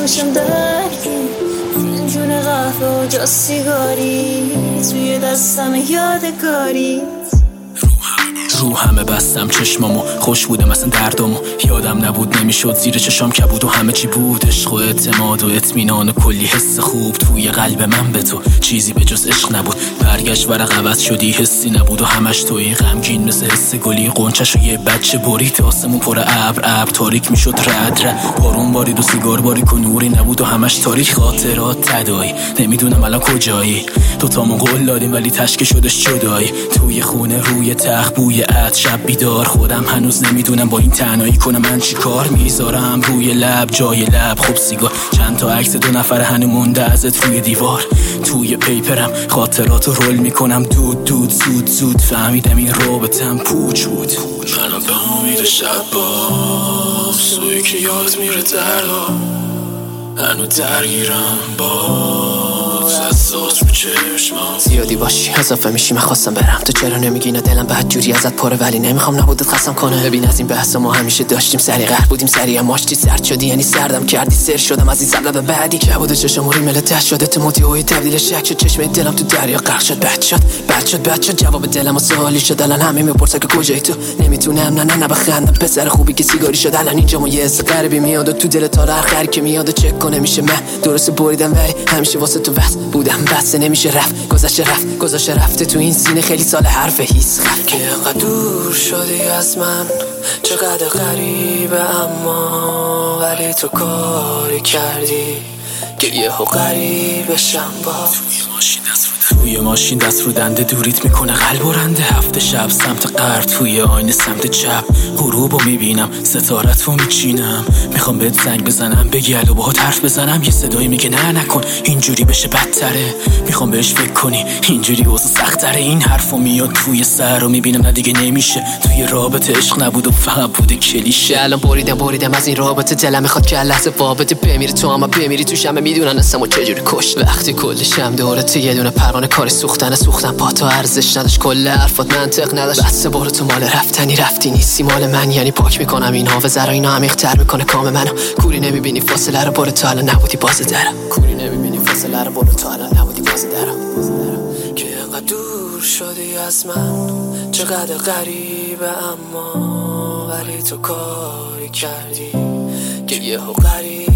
همشم درگی فنجون قهوه و جا سیگاری توی دستم یادگاری رو همه بستم چشمامو خوش بودم اصلا دردامو یادم نبود نمیشد زیر چشام کبود و همه چی بود عشق و اعتماد و اطمینان و کلی حس خوب توی قلب من به تو چیزی به جز عشق نبود برگشت ورق عوض شدی حسی نبود و همش توی غمگین مثل حس گلی قنچش و یه بچه برید آسمون پر ابر تاریک میشد رد بارون بارید و سیگار باریک و نوری نبود و همش تاریک خاطرات تدایی نمیدونم الان کجایی دوتامون قول دادیم ولی تشکه شدش جدایی توی خونه روی تخت بوی عطر شب بیدار خودم هنوز نمیدونم با این تنهایی کنم من چی کار میذارم روی لب جای لب خب سیگار چند تا عکس 2 نفر هنو مونده ازت روی دیوار توی پیپرم خاطراتو رول میکنم دود زود فهمیدم این رابطم پوچ بود منم به امید شب باز سوی که یاد میره دردا هنو درگیرم باز احساس رو چشمام زیادی باشی اضافه میشی من خواستم برم تو چرا نمیگی نه دلم بد جوری ازت پاره ولی نمیخوام نبودت خستم کنه ببین از این بحث ما همیشه داشتیم سری قهر بودیم سری هم ماشتی سرد شدی یعنی سردم کردی سر شدم از این سبب به بعدی که بود چشم ریمل ته شده تو موتیوی تبدیل شک شد چشم دلم تو دریا غرق شد بد شد جواب دلم و سوالی شد الان همه میپرسن که کجایی تو نمیتونم نه بخندم پسر خوبی که سیگاری شد الان اینجا یه حس غریبی میاد تو دل تا هر که میاد چک کنه میشه من درست بریدم ولی همیشه واسه تو واسه بودم بس نمیشه رفت گذشته رفته تو این سینه خیلی سال حرف هیس خف که انقدر دور شدی از من چقدر غریبه اما ولی تو کاری کردی که یهو غریبه شم با توی ماشین دست رو دنده دورید میکنه قلب و رنده هفته شب سمت غرب توی آینه سمت چپ غروبو میبینم ستارت رو میچینم میخوام بهت زنگ بزنم بگی الو باهات حرف بزنم یه صدایی میگه نه نکن اینجوری بشه بدتره میخوام بهش فکر کنی اینجوری واسه سختره این حرفو میاد توی سر رو میبینم نه دیگه نمیشه توی رابطه عشق نبود و فقط بوده کلیشه الان بریدم از این رابطه دلم میخواد که لحظه وابطه بمیری تو اما بمیری تو شمه میدونن اصلا چجوری کشت وقتی کل شم دورت یه دونه پروانه کاری سوختن پا تو ارزش نداشت کل حرفات منطق نداشت بس برو تو مال رفتی نیستی مال من یعنی پاک میکنم این حافظه رو اینا عمیق‌تر میکنه کام منو کوری نمیبینی فاصله رو برو تا الان نبودی باز درم که انقدر دور شدی از من چقدر غریبه اما ولی تو کاری کردی که یهو غریبه